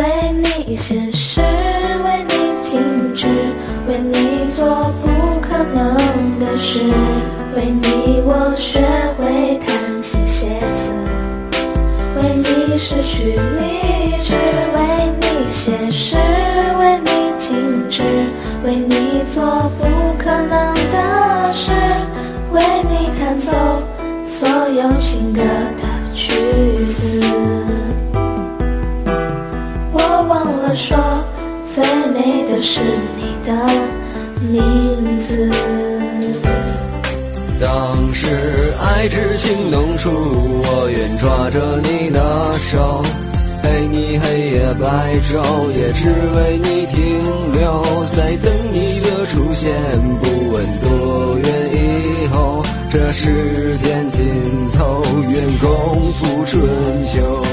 为你现实，为你静止，为你做不可能的事，为你我学会弹琴写词，为你失去理智，为你现实，为你静止，为你做不可能的事，为你弹奏所有情歌的曲子。我忘了说，最美的是你的名字。 当时爱之情浓处，我愿抓着你的手，陪你黑夜白昼，也只为你停留，在等你的出现，不问多远以后，这世间尽头，愿共赴春秋。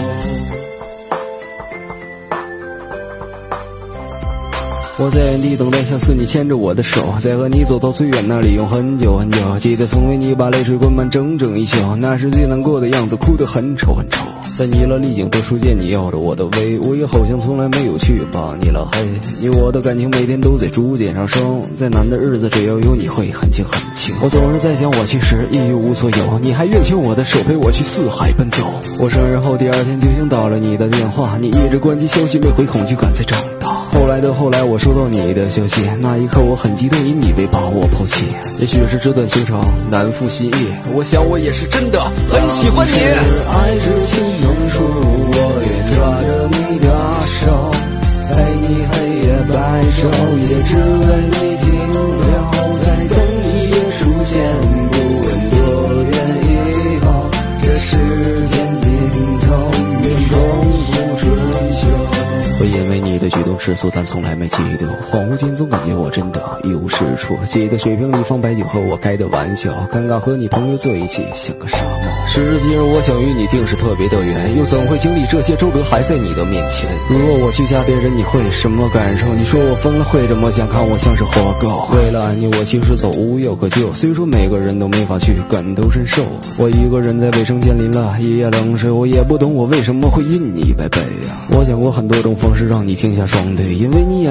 我在原地等待，相似你牵着我的手，再和你走到最远那里，用很久很久。记得曾为你把泪水灌满整整一宿，那是最难过的样子，哭得很丑很丑。在你了历经的书见你要着我的胃，我也好像从来没有去把你拉黑。你我的感情每天都在逐渐上升，再难的日子只要有你会很轻很轻。我总是在想我其实一无所有，你还愿牵我的手陪我去四海奔走。我生日后第二天就听到了你的电话，你一直关机消息没回，恐惧感在长大。后来的后来，我收到你的消息，那一刻我很激动，因你未把我抛弃。也许是这段情长难负心意，我想我也是真的很喜欢你。爱之情浓处，我愿抓着你的手，陪你黑夜白昼，也只为你停留，在等你的出现，不问多远以后，这世间尽头，愿共赴春秋。会因为你的举动吃醋，但从来没嫉妒。恍惚间总感觉我真的一无是处。记得水瓶里放白酒和我开的玩笑，尴尬和你朋友坐一起像个傻帽。时至今日，我想与你定是特别的缘，又怎会经历这些周折还在你的面前？如果我去嫁别人，你会什么感受？你说我疯了会这么想，看我像是活狗。为了爱你，我其实走无药可救，虽说每个人都没法去感同身受。我一个人在卫生间淋了一夜冷水，我也不懂我为什么会因你败北呀。我想过很多种方式让你停下双腿，因为你